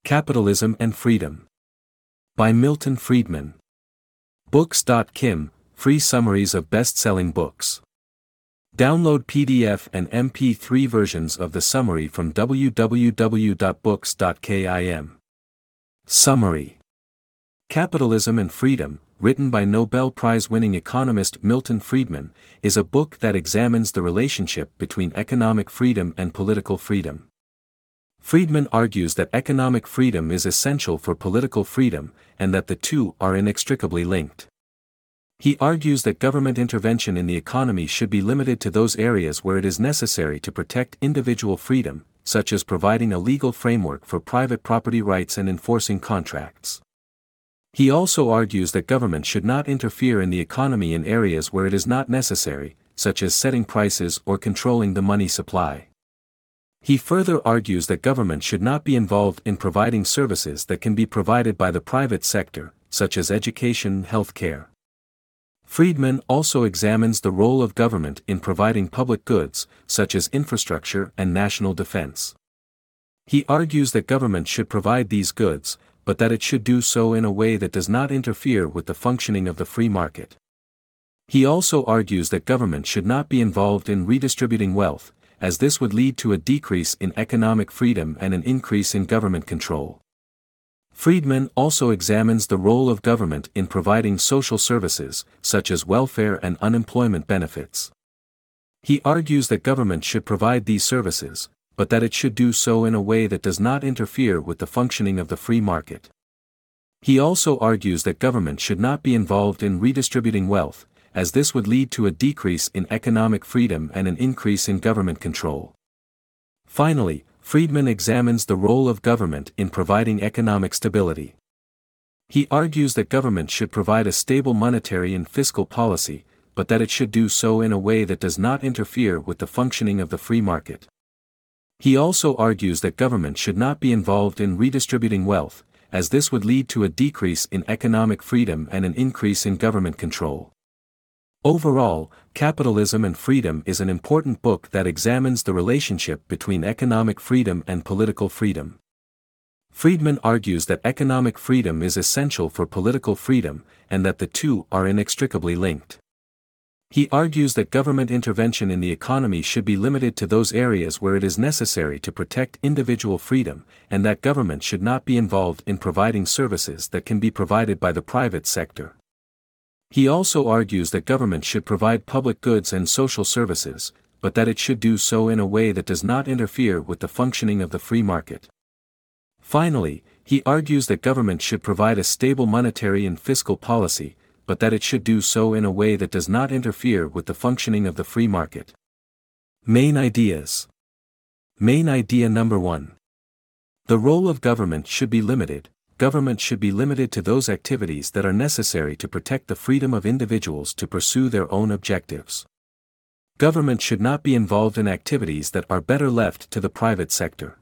Capitalism and Freedom. By Milton Friedman. Books.kim, free summaries of best-selling books. Download PDF and MP3 versions of the summary from www.books.kim. Summary. Capitalism and Freedom, written by Nobel Prize-winning economist Milton Friedman, is a book that examines the relationship between economic freedom and political freedom. Friedman argues that economic freedom is essential for political freedom, and that the two are inextricably linked. He argues that government intervention in the economy should be limited to those areas where it is necessary to protect individual freedom, such as providing a legal framework for private property rights and enforcing contracts. He also argues that government should not interfere in the economy in areas where it is not necessary, such as setting prices or controlling the money supply. He further argues that government should not be involved in providing services that can be provided by the private sector, such as education and health care. Friedman also examines the role of government in providing public goods, such as infrastructure and national defense. He argues that government should provide these goods, but that it should do so in a way that does not interfere with the functioning of the free market. He also argues that government should not be involved in redistributing wealth, as this would lead to a decrease in economic freedom and an increase in government control. Friedman also examines the role of government in providing social services, such as welfare and unemployment benefits. He argues that government should provide these services, but that it should do so in a way that does not interfere with the functioning of the free market. He also argues that government should not be involved in redistributing wealth, as this would lead to a decrease in economic freedom and an increase in government control. Finally, Friedman examines the role of government in providing economic stability. He argues that government should provide a stable monetary and fiscal policy, but that it should do so in a way that does not interfere with the functioning of the free market. He also argues that government should not be involved in redistributing wealth, as this would lead to a decrease in economic freedom and an increase in government control. Overall, Capitalism and Freedom is an important book that examines the relationship between economic freedom and political freedom. Friedman argues that economic freedom is essential for political freedom, and that the two are inextricably linked. He argues that government intervention in the economy should be limited to those areas where it is necessary to protect individual freedom, and that government should not be involved in providing services that can be provided by the private sector. He also argues that government should provide public goods and social services, but that it should do so in a way that does not interfere with the functioning of the free market. Finally, he argues that government should provide a stable monetary and fiscal policy, but that it should do so in a way that does not interfere with the functioning of the free market. Main ideas. Main idea number 1. The role of government should be limited. Government should be limited to those activities that are necessary to protect the freedom of individuals to pursue their own objectives. Government should not be involved in activities that are better left to the private sector.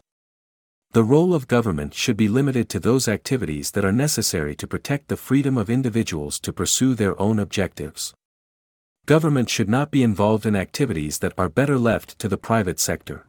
The role of government should be limited to those activities that are necessary to protect the freedom of individuals to pursue their own objectives. Government should not be involved in activities that are better left to the private sector.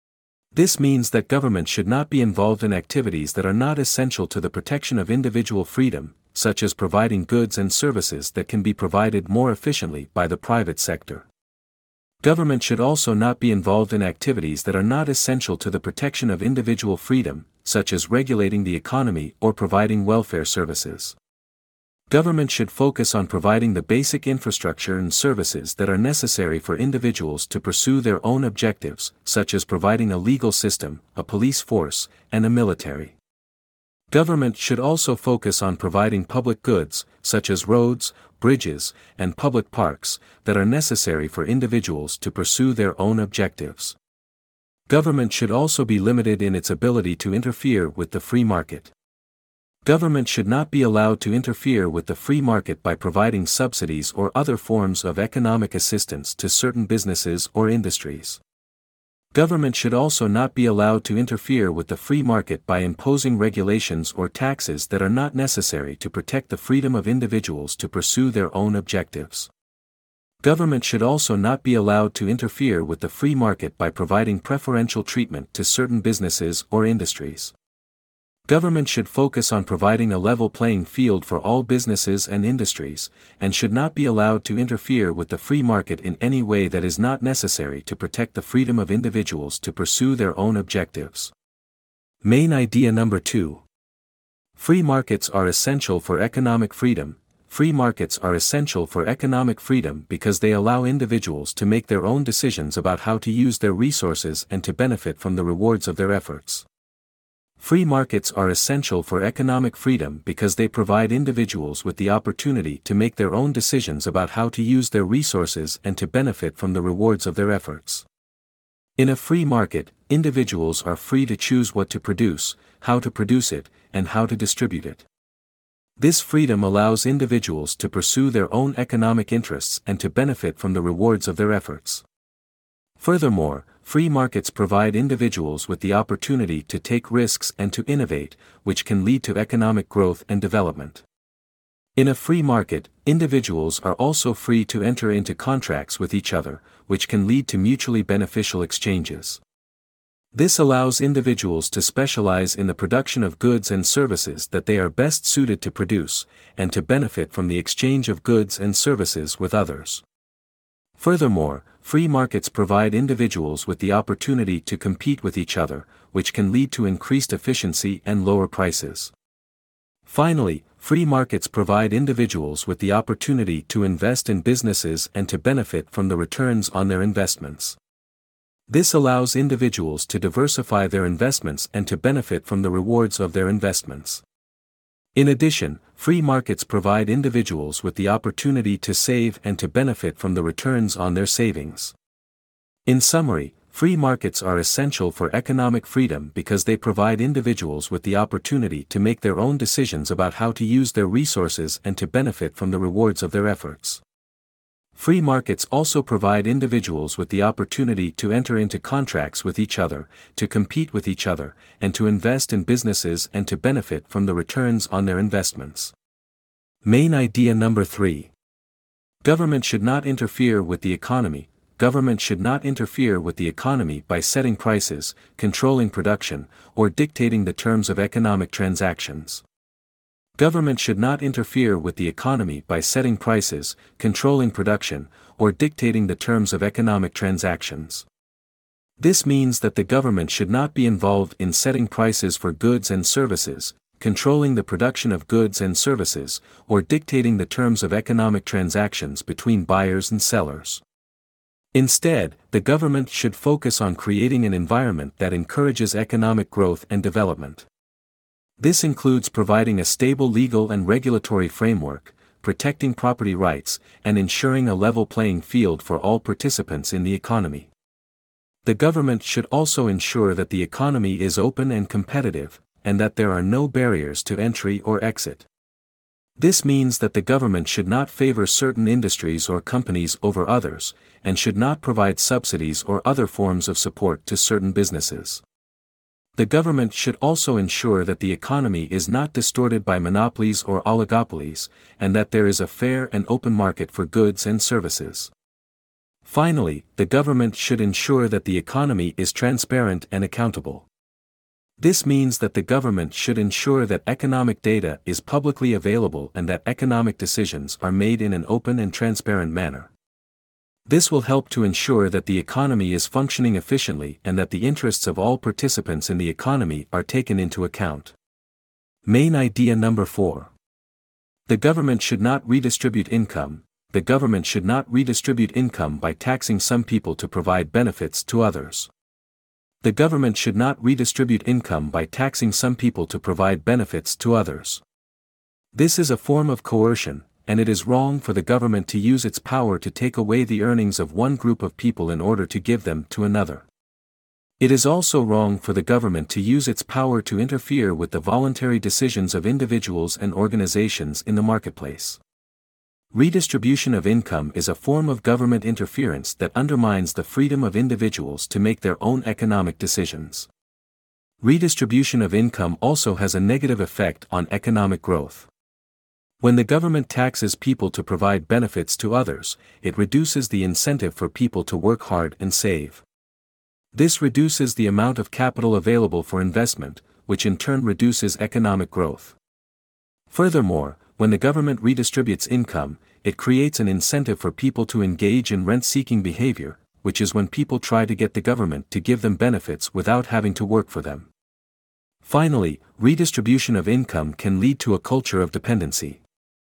This means that government should not be involved in activities that are not essential to the protection of individual freedom, such as providing goods and services that can be provided more efficiently by the private sector. Government should also not be involved in activities that are not essential to the protection of individual freedom, such as regulating the economy or providing welfare services. Government should focus on providing the basic infrastructure and services that are necessary for individuals to pursue their own objectives, such as providing a legal system, a police force, and a military. Government should also focus on providing public goods, such as roads, bridges, and public parks, that are necessary for individuals to pursue their own objectives. Government should also be limited in its ability to interfere with the free market. Government should not be allowed to interfere with the free market by providing subsidies or other forms of economic assistance to certain businesses or industries. Government should also not be allowed to interfere with the free market by imposing regulations or taxes that are not necessary to protect the freedom of individuals to pursue their own objectives. Government should also not be allowed to interfere with the free market by providing preferential treatment to certain businesses or industries. Government should focus on providing a level playing field for all businesses and industries, and should not be allowed to interfere with the free market in any way that is not necessary to protect the freedom of individuals to pursue their own objectives. Main idea number 2. Free markets are essential for economic freedom. Free markets are essential for economic freedom because they allow individuals to make their own decisions about how to use their resources and to benefit from the rewards of their efforts. Free markets are essential for economic freedom because they provide individuals with the opportunity to make their own decisions about how to use their resources and to benefit from the rewards of their efforts. In a free market, individuals are free to choose what to produce, how to produce it, and how to distribute it. This freedom allows individuals to pursue their own economic interests and to benefit from the rewards of their efforts. Furthermore, free markets provide individuals with the opportunity to take risks and to innovate, which can lead to economic growth and development. In a free market, individuals are also free to enter into contracts with each other, which can lead to mutually beneficial exchanges. This allows individuals to specialize in the production of goods and services that they are best suited to produce, and to benefit from the exchange of goods and services with others. Furthermore, free markets provide individuals with the opportunity to compete with each other, which can lead to increased efficiency and lower prices. Finally, free markets provide individuals with the opportunity to invest in businesses and to benefit from the returns on their investments. This allows individuals to diversify their investments and to benefit from the rewards of their investments. In addition, free markets provide individuals with the opportunity to save and to benefit from the returns on their savings. In summary, free markets are essential for economic freedom because they provide individuals with the opportunity to make their own decisions about how to use their resources and to benefit from the rewards of their efforts. Free markets also provide individuals with the opportunity to enter into contracts with each other, to compete with each other, and to invest in businesses and to benefit from the returns on their investments. Main idea number 3. Government should not interfere with the economy. Government should not interfere with the economy by setting prices, controlling production, or dictating the terms of economic transactions. Government should not interfere with the economy by setting prices, controlling production, or dictating the terms of economic transactions. This means that the government should not be involved in setting prices for goods and services, controlling the production of goods and services, or dictating the terms of economic transactions between buyers and sellers. Instead, the government should focus on creating an environment that encourages economic growth and development. This includes providing a stable legal and regulatory framework, protecting property rights, and ensuring a level playing field for all participants in the economy. The government should also ensure that the economy is open and competitive, and that there are no barriers to entry or exit. This means that the government should not favor certain industries or companies over others, and should not provide subsidies or other forms of support to certain businesses. The government should also ensure that the economy is not distorted by monopolies or oligopolies, and that there is a fair and open market for goods and services. Finally, the government should ensure that the economy is transparent and accountable. This means that the government should ensure that economic data is publicly available and that economic decisions are made in an open and transparent manner. This will help to ensure that the economy is functioning efficiently and that the interests of all participants in the economy are taken into account. Main idea number 4. The government should not redistribute income. The government should not redistribute income by taxing some people to provide benefits to others. The government should not redistribute income by taxing some people to provide benefits to others. This is a form of coercion, and it is wrong for the government to use its power to take away the earnings of one group of people in order to give them to another. It is also wrong for the government to use its power to interfere with the voluntary decisions of individuals and organizations in the marketplace. Redistribution of income is a form of government interference that undermines the freedom of individuals to make their own economic decisions. Redistribution of income also has a negative effect on economic growth. When the government taxes people to provide benefits to others, it reduces the incentive for people to work hard and save. This reduces the amount of capital available for investment, which in turn reduces economic growth. Furthermore, when the government redistributes income, it creates an incentive for people to engage in rent-seeking behavior, which is when people try to get the government to give them benefits without having to work for them. Finally, redistribution of income can lead to a culture of dependency.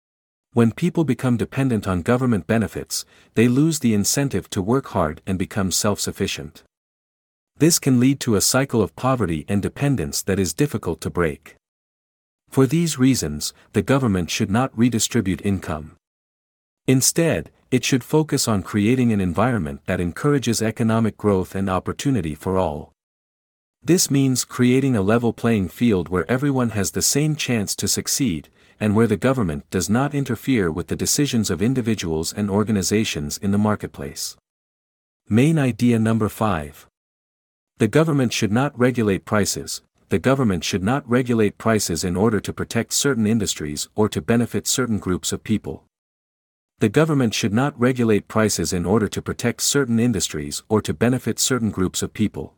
When people become dependent on government benefits, they lose the incentive to work hard and become self-sufficient. This can lead to a cycle of poverty and dependence that is difficult to break. For these reasons, the government should not redistribute income. Instead, it should focus on creating an environment that encourages economic growth and opportunity for all. This means creating a level playing field where everyone has the same chance to succeed, and where the government does not interfere with the decisions of individuals and organizations in the marketplace. Main idea number 5. The government should not regulate prices. The government should not regulate prices in order to protect certain industries or to benefit certain groups of people. The government should not regulate prices in order to protect certain industries or to benefit certain groups of people.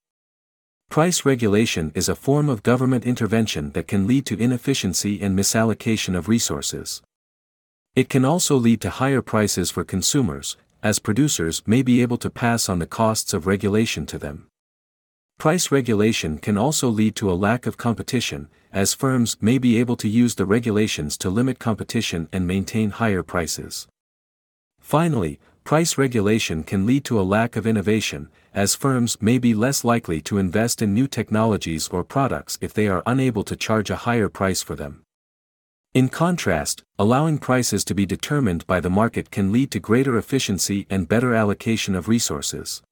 Price regulation is a form of government intervention that can lead to inefficiency and misallocation of resources. It can also lead to higher prices for consumers, as producers may be able to pass on the costs of regulation to them. Price regulation can also lead to a lack of competition, as firms may be able to use the regulations to limit competition and maintain higher prices. Finally, price regulation can lead to a lack of innovation, as firms may be less likely to invest in new technologies or products if they are unable to charge a higher price for them. In contrast, allowing prices to be determined by the market can lead to greater efficiency and better allocation of resources.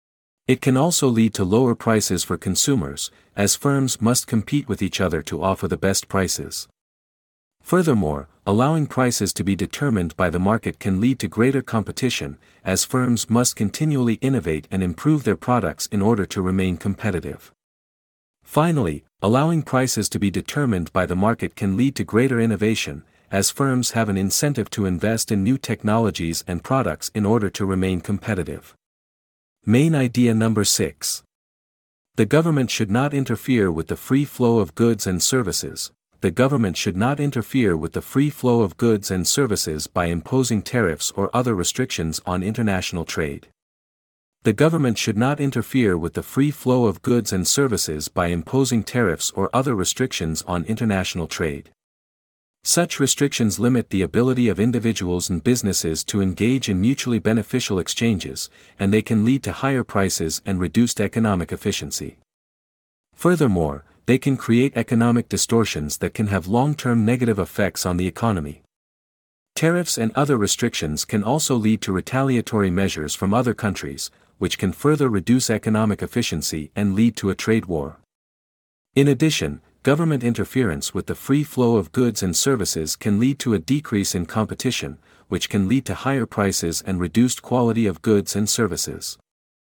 It can also lead to lower prices for consumers, as firms must compete with each other to offer the best prices. Furthermore, allowing prices to be determined by the market can lead to greater competition, as firms must continually innovate and improve their products in order to remain competitive. Finally, allowing prices to be determined by the market can lead to greater innovation, as firms have an incentive to invest in new technologies and products in order to remain competitive. Main idea number 6. The government should not interfere with the free flow of goods and services. The government should not interfere with the free flow of goods and services by imposing tariffs or other restrictions on international trade. The government should not interfere with the free flow of goods and services by imposing tariffs or other restrictions on international trade. Such restrictions limit the ability of individuals and businesses to engage in mutually beneficial exchanges, and they can lead to higher prices and reduced economic efficiency. Furthermore, they can create economic distortions that can have long-term negative effects on the economy. Tariffs and other restrictions can also lead to retaliatory measures from other countries, which can further reduce economic efficiency and lead to a trade war. In addition, government interference with the free flow of goods and services can lead to a decrease in competition, which can lead to higher prices and reduced quality of goods and services.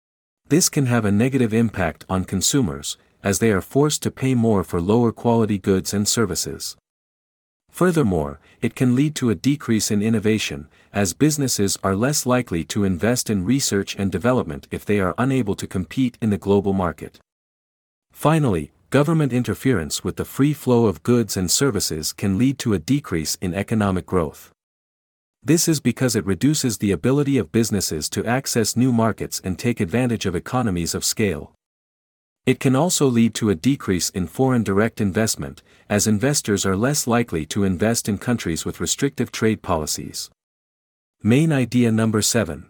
This can have a negative impact on consumers, as they are forced to pay more for lower quality goods and services. Furthermore, it can lead to a decrease in innovation, as businesses are less likely to invest in research and development if they are unable to compete in the global market. Finally, government interference with the free flow of goods and services can lead to a decrease in economic growth. This is because it reduces the ability of businesses to access new markets and take advantage of economies of scale. It can also lead to a decrease in foreign direct investment, as investors are less likely to invest in countries with restrictive trade policies. Main idea number 7.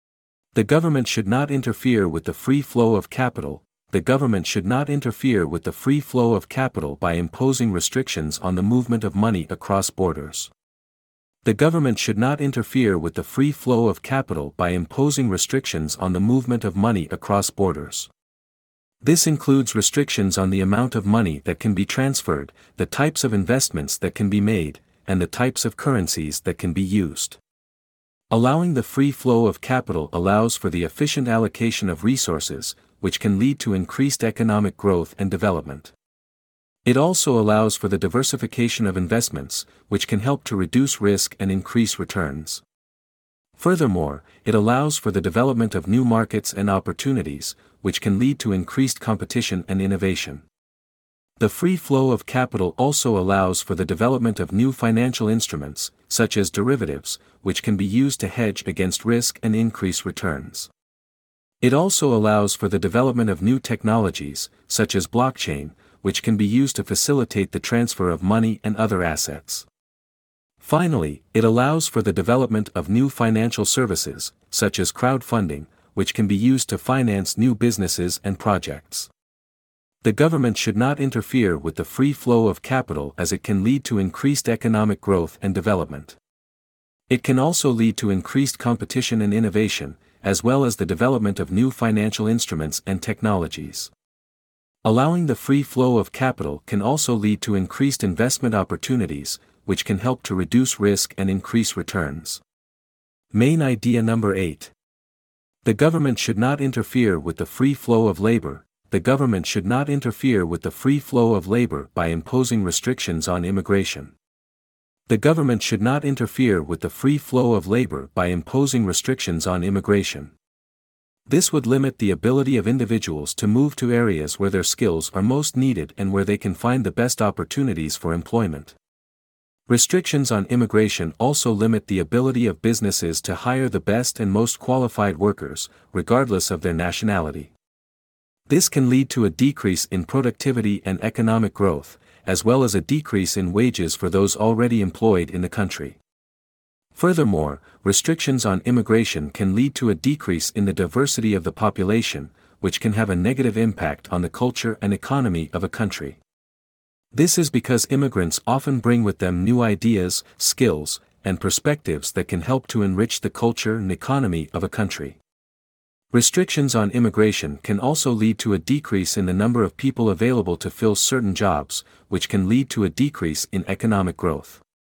The government should not interfere with the free flow of capital. The government should not interfere with the free flow of capital by imposing restrictions on the movement of money across borders. The government should not interfere with the free flow of capital by imposing restrictions on the movement of money across borders. This includes restrictions on the amount of money that can be transferred, the types of investments that can be made, and the types of currencies that can be used. Allowing the free flow of capital allows for the efficient allocation of resources, which can lead to increased economic growth and development. It also allows for the diversification of investments, which can help to reduce risk and increase returns. Furthermore, it allows for the development of new markets and opportunities, which can lead to increased competition and innovation. The free flow of capital also allows for the development of new financial instruments, such as derivatives, which can be used to hedge against risk and increase returns. It also allows for the development of new technologies, such as blockchain, which can be used to facilitate the transfer of money and other assets. Finally, it allows for the development of new financial services, such as crowdfunding, which can be used to finance new businesses and projects. The government should not interfere with the free flow of capital as it can lead to increased economic growth and development. It can also lead to increased competition and innovation, as well as the development of new financial instruments and technologies. Allowing the free flow of capital can also lead to increased investment opportunities, which can help to reduce risk and increase returns. Main idea number 8. The government should not interfere with the free flow of labor. The government should not interfere with the free flow of labor by imposing restrictions on immigration. The government should not interfere with the free flow of labor by imposing restrictions on immigration. This would limit the ability of individuals to move to areas where their skills are most needed and where they can find the best opportunities for employment. Restrictions on immigration also limit the ability of businesses to hire the best and most qualified workers, regardless of their nationality. This can lead to a decrease in productivity and economic growth, as well as a decrease in wages for those already employed in the country. Furthermore, restrictions on immigration can lead to a decrease in the diversity of the population, which can have a negative impact on the culture and economy of a country. This is because immigrants often bring with them new ideas, skills, and perspectives that can help to enrich the culture and economy of a country. Restrictions on immigration can also lead to a decrease in the number of people available to fill certain jobs, which can lead to a decrease in economic growth.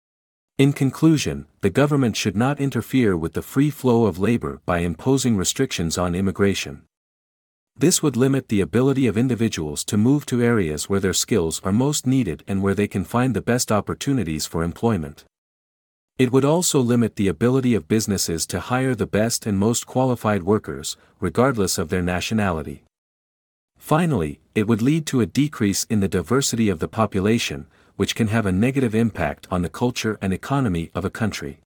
In conclusion, the government should not interfere with the free flow of labor by imposing restrictions on immigration. This would limit the ability of individuals to move to areas where their skills are most needed and where they can find the best opportunities for employment. It would also limit the ability of businesses to hire the best and most qualified workers, regardless of their nationality. Finally, it would lead to a decrease in the diversity of the population, which can have a negative impact on the culture and economy of a country.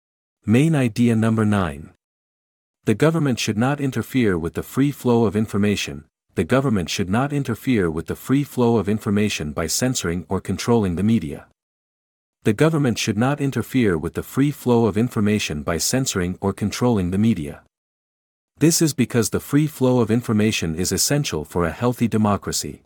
Main idea number 9. The government should not interfere with the free flow of information. The government should not interfere with the free flow of information by censoring or controlling the media. The government should not interfere with the free flow of information by censoring or controlling the media. This is because the free flow of information is essential for a healthy democracy.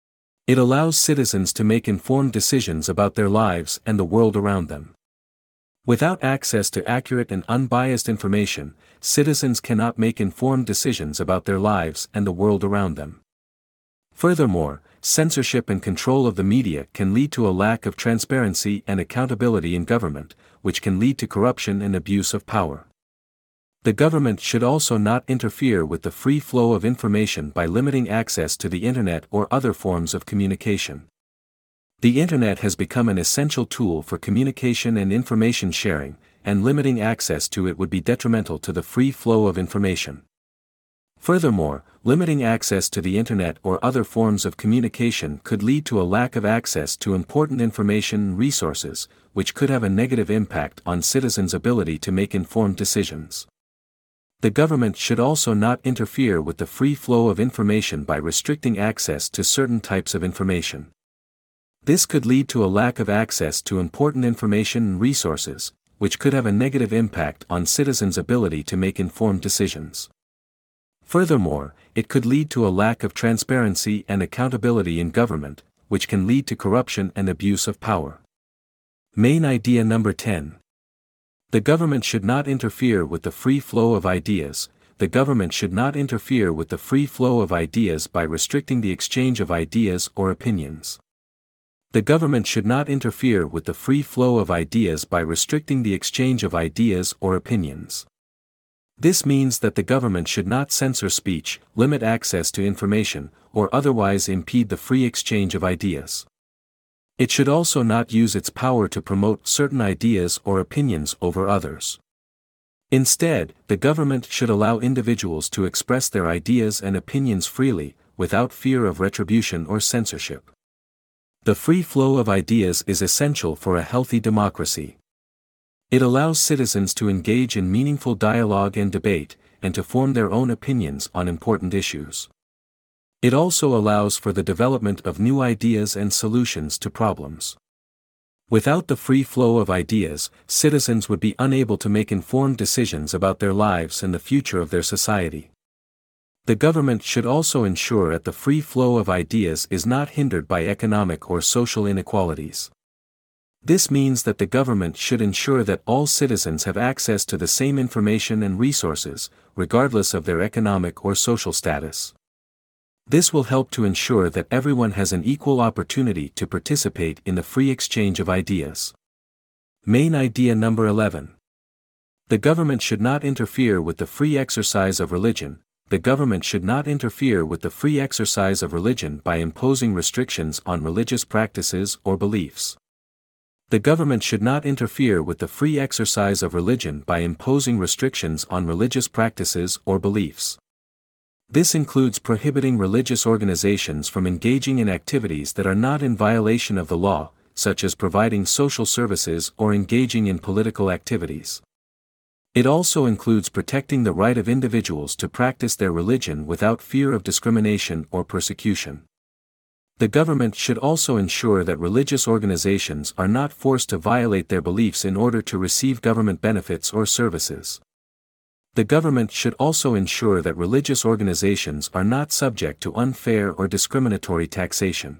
It allows citizens to make informed decisions about their lives and the world around them. Without access to accurate and unbiased information, citizens cannot make informed decisions about their lives and the world around them. Furthermore, censorship and control of the media can lead to a lack of transparency and accountability in government, which can lead to corruption and abuse of power. The government should also not interfere with the free flow of information by limiting access to the internet or other forms of communication. The internet has become an essential tool for communication and information sharing, and limiting access to it would be detrimental to the free flow of information. Furthermore, limiting access to the internet or other forms of communication could lead to a lack of access to important information and resources, which could have a negative impact on citizens' ability to make informed decisions. The government should also not interfere with the free flow of information by restricting access to certain types of information. This could lead to a lack of access to important information and resources, which could have a negative impact on citizens' ability to make informed decisions. Furthermore, it could lead to a lack of transparency and accountability in government, which can lead to corruption and abuse of power. Main idea number 10. The government should not interfere with the free flow of ideas. The government should not interfere with the free flow of ideas by restricting the exchange of ideas or opinions. The government should not interfere with the free flow of ideas by restricting the exchange of ideas or opinions. This means that the government should not censor speech, limit access to information, or otherwise impede the free exchange of ideas. It should also not use its power to promote certain ideas or opinions over others. Instead, the government should allow individuals to express their ideas and opinions freely, without fear of retribution or censorship. The free flow of ideas is essential for a healthy democracy. It allows citizens to engage in meaningful dialogue and debate, and to form their own opinions on important issues. It also allows for the development of new ideas and solutions to problems. Without the free flow of ideas, citizens would be unable to make informed decisions about their lives and the future of their society. The government should also ensure that the free flow of ideas is not hindered by economic or social inequalities. This means that the government should ensure that all citizens have access to the same information and resources, regardless of their economic or social status. This will help to ensure that everyone has an equal opportunity to participate in the free exchange of ideas. Main idea number 11. The government should not interfere with the free exercise of religion. The government should not interfere with the free exercise of religion by imposing restrictions on religious practices or beliefs. The government should not interfere with the free exercise of religion by imposing restrictions on religious practices or beliefs. This includes prohibiting religious organizations from engaging in activities that are not in violation of the law, such as providing social services or engaging in political activities. It also includes protecting the right of individuals to practice their religion without fear of discrimination or persecution. The government should also ensure that religious organizations are not forced to violate their beliefs in order to receive government benefits or services. The government should also ensure that religious organizations are not subject to unfair or discriminatory taxation.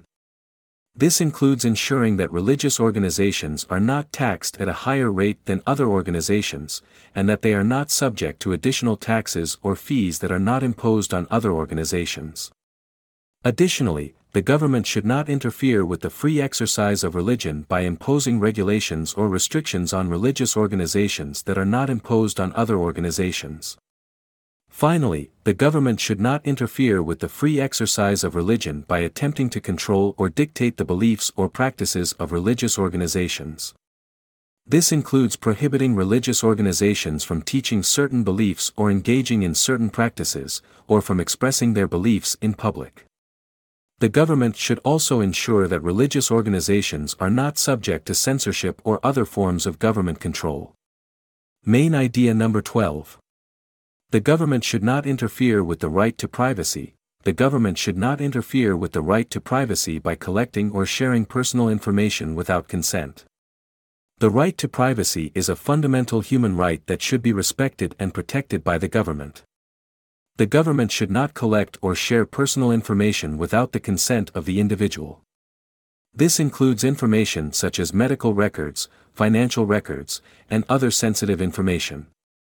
This includes ensuring that religious organizations are not taxed at a higher rate than other organizations, and that they are not subject to additional taxes or fees that are not imposed on other organizations. Additionally, the government should not interfere with the free exercise of religion by imposing regulations or restrictions on religious organizations that are not imposed on other organizations. Finally, the government should not interfere with the free exercise of religion by attempting to control or dictate the beliefs or practices of religious organizations. This includes prohibiting religious organizations from teaching certain beliefs or engaging in certain practices, or from expressing their beliefs in public. The government should also ensure that religious organizations are not subject to censorship or other forms of government control. Main idea number 12. The government should not interfere with the right to privacy. The government should not interfere with the right to privacy by collecting or sharing personal information without consent. The right to privacy is a fundamental human right that should be respected and protected by the government. The government should not collect or share personal information without the consent of the individual. This includes information such as medical records, financial records, and other sensitive information.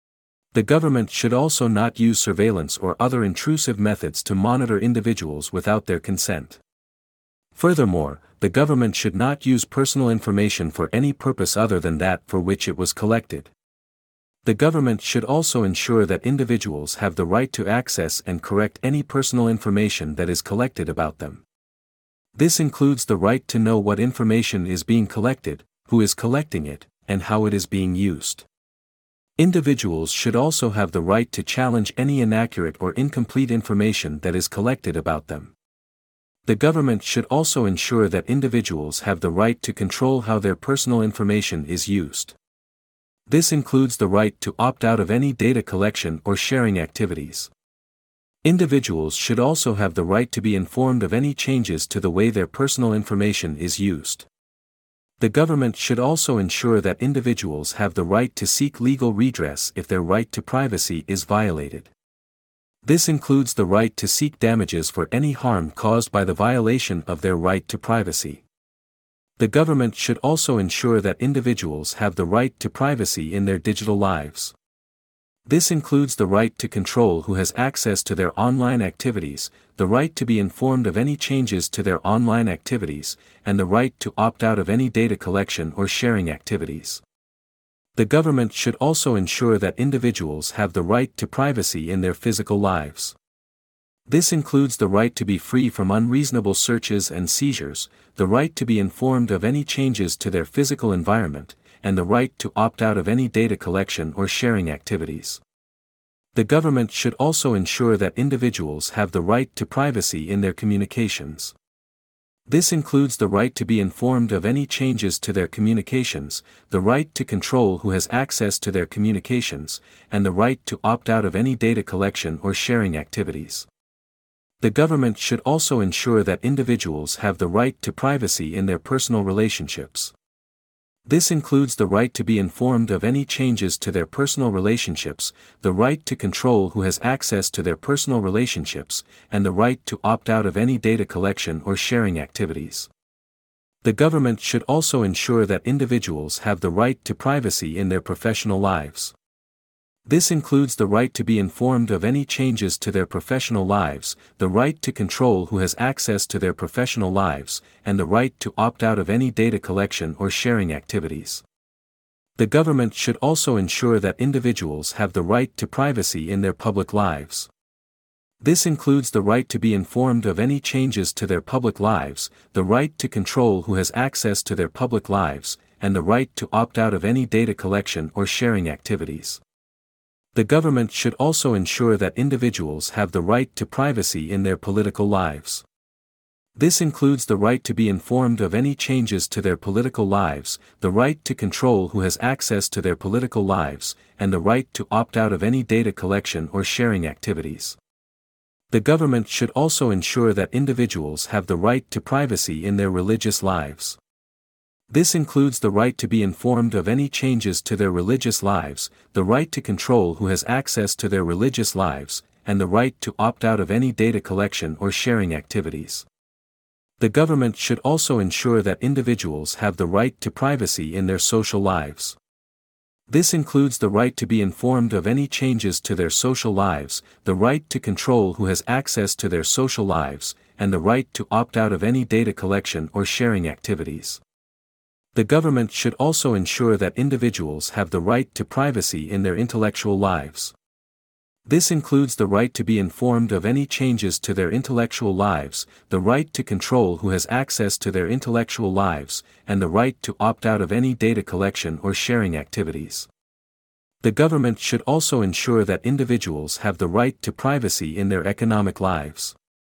The government should also not use surveillance or other intrusive methods to monitor individuals without their consent. Furthermore, the government should not use personal information for any purpose other than that for which it was collected. The government should also ensure that individuals have the right to access and correct any personal information that is collected about them. This includes the right to know what information is being collected, who is collecting it, and how it is being used. Individuals should also have the right to challenge any inaccurate or incomplete information that is collected about them. The government should also ensure that individuals have the right to control how their personal information is used. This includes the right to opt out of any data collection or sharing activities. Individuals should also have the right to be informed of any changes to the way their personal information is used. The government should also ensure that individuals have the right to seek legal redress if their right to privacy is violated. This includes the right to seek damages for any harm caused by the violation of their right to privacy. The government should also ensure that individuals have the right to privacy in their digital lives. This includes the right to control who has access to their online activities, the right to be informed of any changes to their online activities, and the right to opt out of any data collection or sharing activities. The government should also ensure that individuals have the right to privacy in their physical lives. This includes the right to be free from unreasonable searches and seizures, the right to be informed of any changes to their physical environment, and the right to opt out of any data collection or sharing activities. The government should also ensure that individuals have the right to privacy in their communications. This includes the right to be informed of any changes to their communications, the right to control who has access to their communications, and the right to opt out of any data collection or sharing activities. The government should also ensure that individuals have the right to privacy in their personal relationships. This includes the right to be informed of any changes to their personal relationships, the right to control who has access to their personal relationships, and the right to opt out of any data collection or sharing activities. The government should also ensure that individuals have the right to privacy in their professional lives. This includes the right to be informed of any changes to their professional lives, the right to control who has access to their professional lives, and the right to opt out of any data collection or sharing activities. The government should also ensure that individuals have the right to privacy in their public lives. This includes the right to be informed of any changes to their public lives, the right to control who has access to their public lives, and the right to opt out of any data collection or sharing activities. The government should also ensure that individuals have the right to privacy in their political lives. This includes the right to be informed of any changes to their political lives, the right to control who has access to their political lives, and the right to opt out of any data collection or sharing activities. The government should also ensure that individuals have the right to privacy in their religious lives. This includes the right to be informed of any changes to their religious lives, the right to control who has access to their religious lives, and the right to opt out of any data collection or sharing activities. The government should also ensure that individuals have the right to privacy in their social lives. This includes the right to be informed of any changes to their social lives, the right to control who has access to their social lives, and the right to opt out of any data collection or sharing activities. The government should also ensure that individuals have the right to privacy in their intellectual lives. This includes the right to be informed of any changes to their intellectual lives, the right to control who has access to their intellectual lives, and the right to opt out of any data collection or sharing activities. The government should also ensure that individuals have the right to privacy in their economic lives.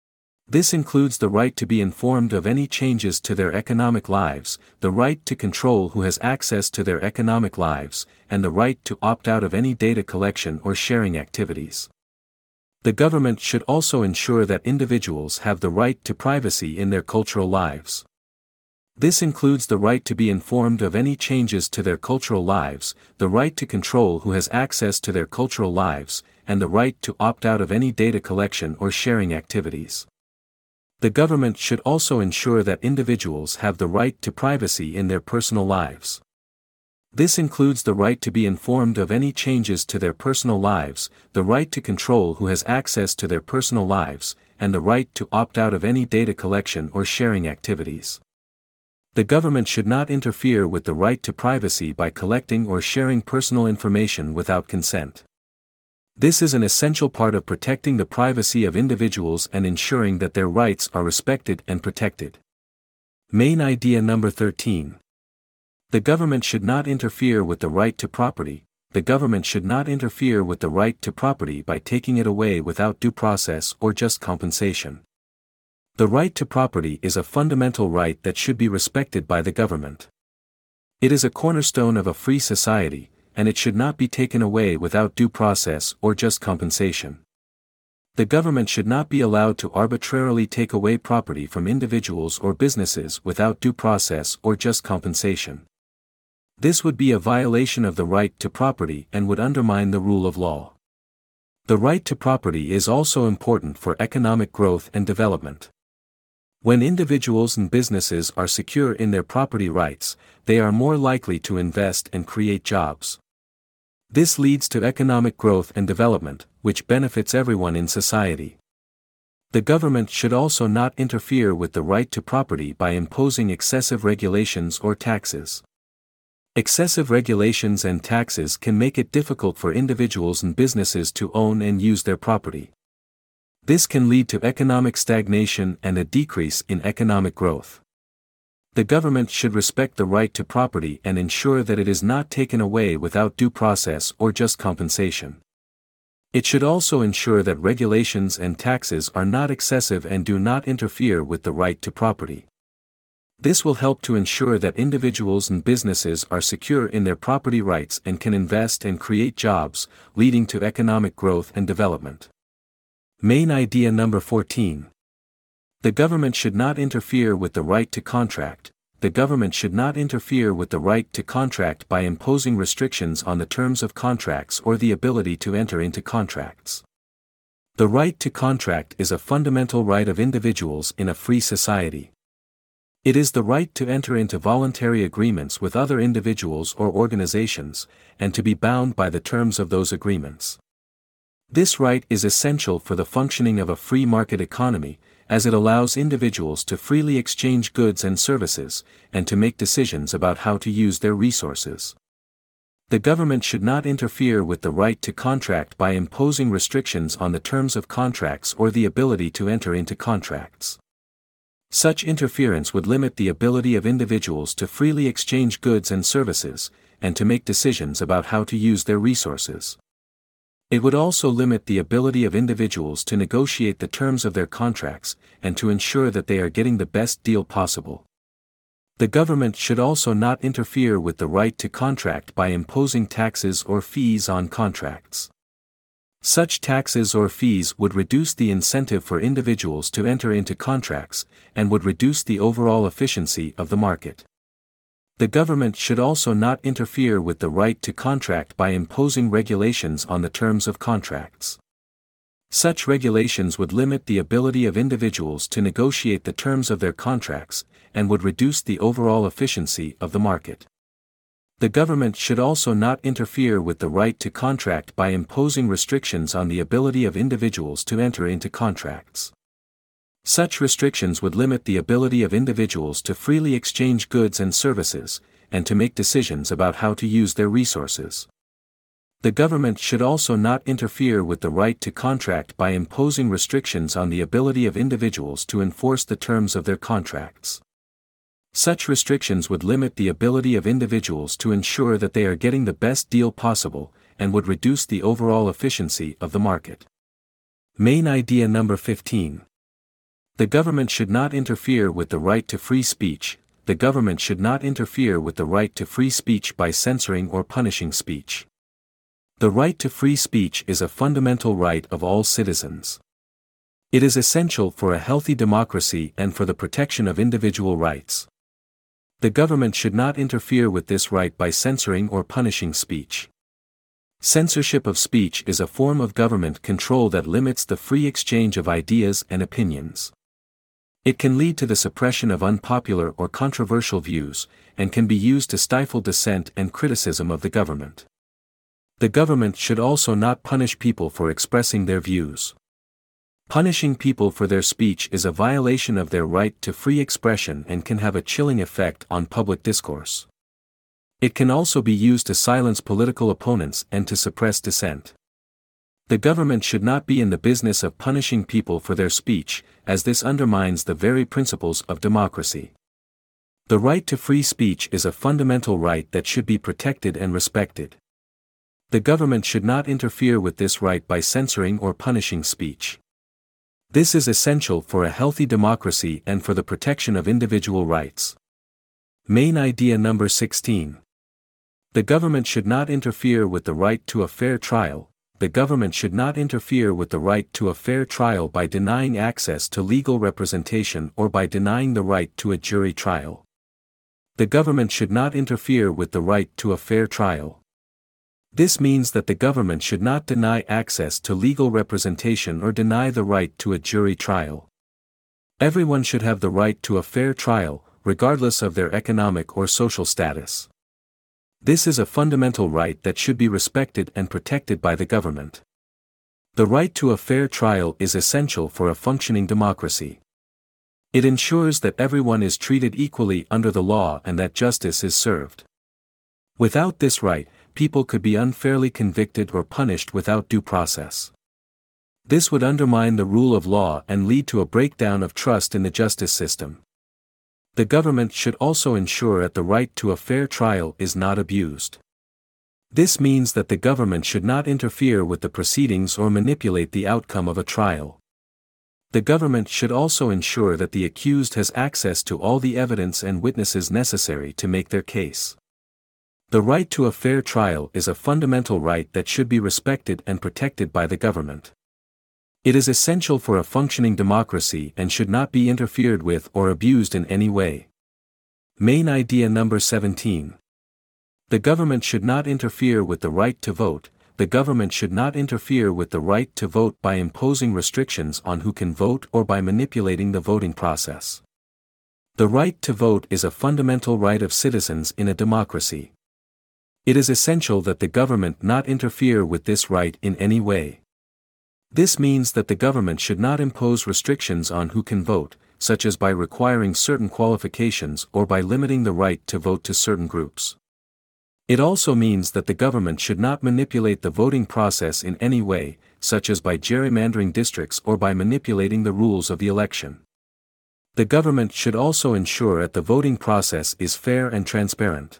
This includes the right to be informed of any changes to their economic lives, the right to control who has access to their economic lives, and the right to opt out of any data collection or sharing activities. The government should also ensure that individuals have the right to privacy in their cultural lives. This includes the right to be informed of any changes to their cultural lives, the right to control who has access to their cultural lives, and the right to opt out of any data collection or sharing activities. The government should also ensure that individuals have the right to privacy in their personal lives. This includes the right to be informed of any changes to their personal lives, the right to control who has access to their personal lives, and the right to opt out of any data collection or sharing activities. The government should not interfere with the right to privacy by collecting or sharing personal information without consent. This is an essential part of protecting the privacy of individuals and ensuring that their rights are respected and protected. Main idea number 13. The government should not interfere with the right to property. The government should not interfere with the right to property by taking it away without due process or just compensation. The right to property is a fundamental right that should be respected by the government. It is a cornerstone of a free society, and it should not be taken away without due process or just compensation. The government should not be allowed to arbitrarily take away property from individuals or businesses without due process or just compensation. This would be a violation of the right to property and would undermine the rule of law. The right to property is also important for economic growth and development. When individuals and businesses are secure in their property rights, they are more likely to invest and create jobs. This leads to economic growth and development, which benefits everyone in society. The government should also not interfere with the right to property by imposing excessive regulations or taxes. Excessive regulations and taxes can make it difficult for individuals and businesses to own and use their property. This can lead to economic stagnation and a decrease in economic growth. The government should respect the right to property and ensure that it is not taken away without due process or just compensation. It should also ensure that regulations and taxes are not excessive and do not interfere with the right to property. This will help to ensure that individuals and businesses are secure in their property rights and can invest and create jobs, leading to economic growth and development. Main idea number 14. The government should not interfere with the right to contract. The government should not interfere with the right to contract by imposing restrictions on the terms of contracts or the ability to enter into contracts. The right to contract is a fundamental right of individuals in a free society. It is the right to enter into voluntary agreements with other individuals or organizations, and to be bound by the terms of those agreements. This right is essential for the functioning of a free market economy, as it allows individuals to freely exchange goods and services, and to make decisions about how to use their resources. The government should not interfere with the right to contract by imposing restrictions on the terms of contracts or the ability to enter into contracts. Such interference would limit the ability of individuals to freely exchange goods and services, and to make decisions about how to use their resources. It would also limit the ability of individuals to negotiate the terms of their contracts, and to ensure that they are getting the best deal possible. The government should also not interfere with the right to contract by imposing taxes or fees on contracts. Such taxes or fees would reduce the incentive for individuals to enter into contracts, and would reduce the overall efficiency of the market. The government should also not interfere with the right to contract by imposing regulations on the terms of contracts. Such regulations would limit the ability of individuals to negotiate the terms of their contracts, and would reduce the overall efficiency of the market. The government should also not interfere with the right to contract by imposing restrictions on the ability of individuals to enter into contracts. Such restrictions would limit the ability of individuals to freely exchange goods and services, and to make decisions about how to use their resources. The government should also not interfere with the right to contract by imposing restrictions on the ability of individuals to enforce the terms of their contracts. Such restrictions would limit the ability of individuals to ensure that they are getting the best deal possible, and would reduce the overall efficiency of the market. Main idea number 15. The government should not interfere with the right to free speech. The government should not interfere with the right to free speech by censoring or punishing speech. The right to free speech is a fundamental right of all citizens. It is essential for a healthy democracy and for the protection of individual rights. The government should not interfere with this right by censoring or punishing speech. Censorship of speech is a form of government control that limits the free exchange of ideas and opinions. It can lead to the suppression of unpopular or controversial views, and can be used to stifle dissent and criticism of the government. The government should also not punish people for expressing their views. Punishing people for their speech is a violation of their right to free expression and can have a chilling effect on public discourse. It can also be used to silence political opponents and to suppress dissent. The government should not be in the business of punishing people for their speech, as this undermines the very principles of democracy. The right to free speech is a fundamental right that should be protected and respected. The government should not interfere with this right by censoring or punishing speech. This is essential for a healthy democracy and for the protection of individual rights. Main idea number 16. The government should not interfere with the right to a fair trial. The government should not interfere with the right to a fair trial by denying access to legal representation or by denying the right to a jury trial. The government should not interfere with the right to a fair trial. This means that the government should not deny access to legal representation or deny the right to a jury trial. Everyone should have the right to a fair trial, regardless of their economic or social status. This is a fundamental right that should be respected and protected by the government. The right to a fair trial is essential for a functioning democracy. It ensures that everyone is treated equally under the law and that justice is served. Without this right, people could be unfairly convicted or punished without due process. This would undermine the rule of law and lead to a breakdown of trust in the justice system. The government should also ensure that the right to a fair trial is not abused. This means that the government should not interfere with the proceedings or manipulate the outcome of a trial. The government should also ensure that the accused has access to all the evidence and witnesses necessary to make their case. The right to a fair trial is a fundamental right that should be respected and protected by the government. It is essential for a functioning democracy and should not be interfered with or abused in any way. Main idea number 17. The government should not interfere with the right to vote. The government should not interfere with the right to vote by imposing restrictions on who can vote or by manipulating the voting process. The right to vote is a fundamental right of citizens in a democracy. It is essential that the government not interfere with this right in any way. This means that the government should not impose restrictions on who can vote, such as by requiring certain qualifications or by limiting the right to vote to certain groups. It also means that the government should not manipulate the voting process in any way, such as by gerrymandering districts or by manipulating the rules of the election. The government should also ensure that the voting process is fair and transparent.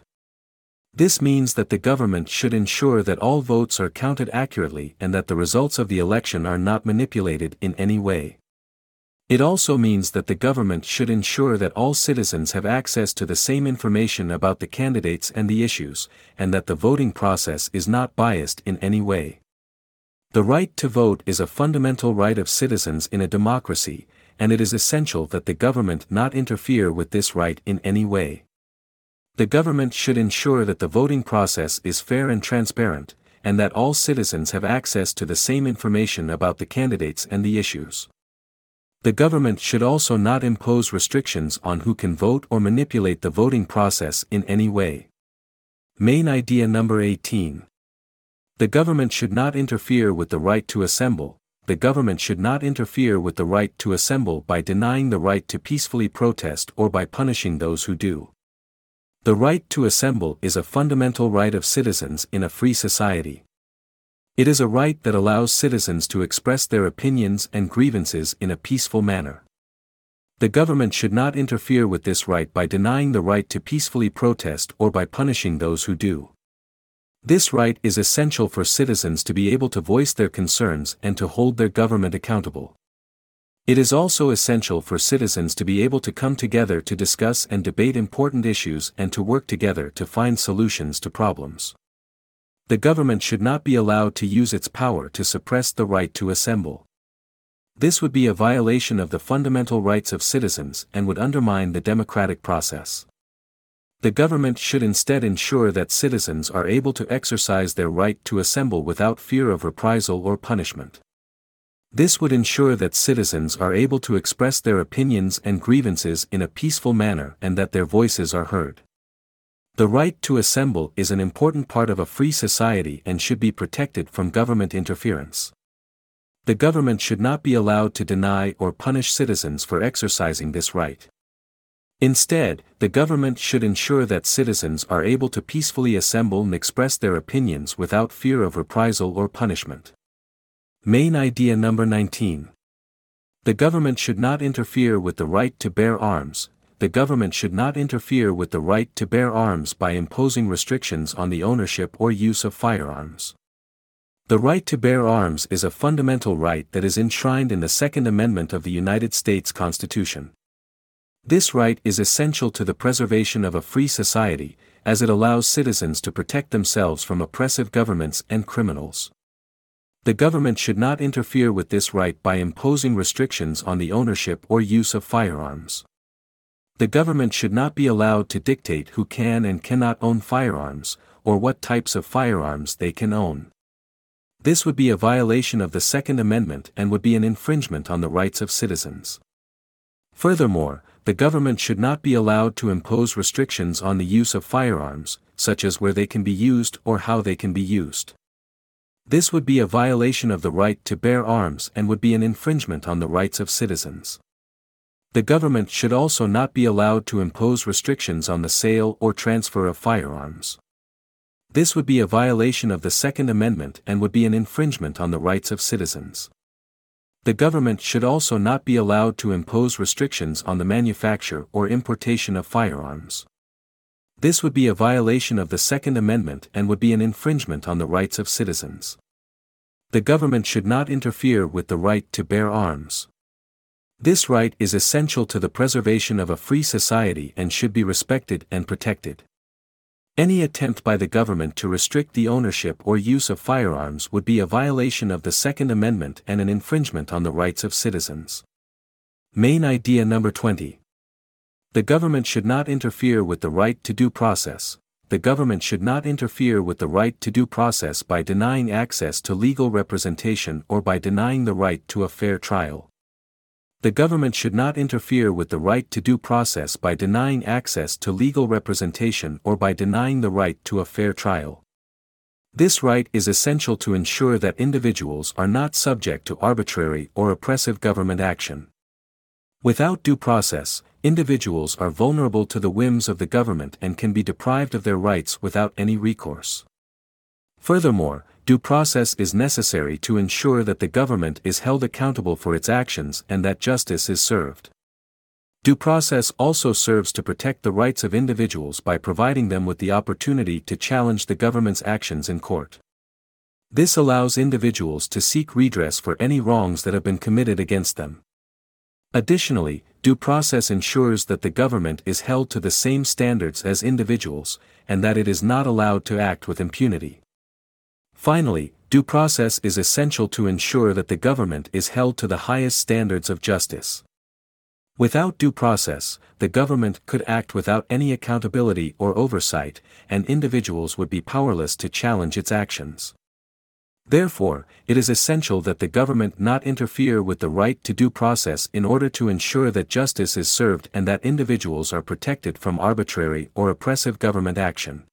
This means that the government should ensure that all votes are counted accurately and that the results of the election are not manipulated in any way. It also means that the government should ensure that all citizens have access to the same information about the candidates and the issues, and that the voting process is not biased in any way. The right to vote is a fundamental right of citizens in a democracy, and it is essential that the government not interfere with this right in any way. The government should ensure that the voting process is fair and transparent, and that all citizens have access to the same information about the candidates and the issues. The government should also not impose restrictions on who can vote or manipulate the voting process in any way. Main idea number 18. The government should not interfere with the right to assemble. The government should not interfere with the right to assemble by denying the right to peacefully protest or by punishing those who do. The right to assemble is a fundamental right of citizens in a free society. It is a right that allows citizens to express their opinions and grievances in a peaceful manner. The government should not interfere with this right by denying the right to peacefully protest or by punishing those who do. This right is essential for citizens to be able to voice their concerns and to hold their government accountable. It is also essential for citizens to be able to come together to discuss and debate important issues and to work together to find solutions to problems. The government should not be allowed to use its power to suppress the right to assemble. This would be a violation of the fundamental rights of citizens and would undermine the democratic process. The government should instead ensure that citizens are able to exercise their right to assemble without fear of reprisal or punishment. This would ensure that citizens are able to express their opinions and grievances in a peaceful manner and that their voices are heard. The right to assemble is an important part of a free society and should be protected from government interference. The government should not be allowed to deny or punish citizens for exercising this right. Instead, the government should ensure that citizens are able to peacefully assemble and express their opinions without fear of reprisal or punishment. Main idea number 19. The government should not interfere with the right to bear arms. The government should not interfere with the right to bear arms by imposing restrictions on the ownership or use of firearms. The right to bear arms is a fundamental right that is enshrined in the Second Amendment of the United States Constitution. This right is essential to the preservation of a free society, as it allows citizens to protect themselves from oppressive governments and criminals. The government should not interfere with this right by imposing restrictions on the ownership or use of firearms. The government should not be allowed to dictate who can and cannot own firearms, or what types of firearms they can own. This would be a violation of the Second Amendment and would be an infringement on the rights of citizens. Furthermore, the government should not be allowed to impose restrictions on the use of firearms, such as where they can be used or how they can be used. This would be a violation of the right to bear arms and would be an infringement on the rights of citizens. The government should also not be allowed to impose restrictions on the sale or transfer of firearms. This would be a violation of the Second Amendment and would be an infringement on the rights of citizens. The government should also not be allowed to impose restrictions on the manufacture or importation of firearms. This would be a violation of the Second Amendment and would be an infringement on the rights of citizens. The government should not interfere with the right to bear arms. This right is essential to the preservation of a free society and should be respected and protected. Any attempt by the government to restrict the ownership or use of firearms would be a violation of the Second Amendment and an infringement on the rights of citizens. Main idea number 20. The government should not interfere with the right to due process. The government should not interfere with the right to due process by denying access to legal representation or by denying the right to a fair trial. The government should not interfere with the right to due process by denying access to legal representation or by denying the right to a fair trial. This right is essential to ensure that individuals are not subject to arbitrary or oppressive government action. Without due process, individuals are vulnerable to the whims of the government and can be deprived of their rights without any recourse. Furthermore, due process is necessary to ensure that the government is held accountable for its actions and that justice is served. Due process also serves to protect the rights of individuals by providing them with the opportunity to challenge the government's actions in court. This allows individuals to seek redress for any wrongs that have been committed against them. Additionally, due process ensures that the government is held to the same standards as individuals, and that it is not allowed to act with impunity. Finally, due process is essential to ensure that the government is held to the highest standards of justice. Without due process, the government could act without any accountability or oversight, and individuals would be powerless to challenge its actions. Therefore, it is essential that the government not interfere with the right to due process in order to ensure that justice is served and that individuals are protected from arbitrary or oppressive government action.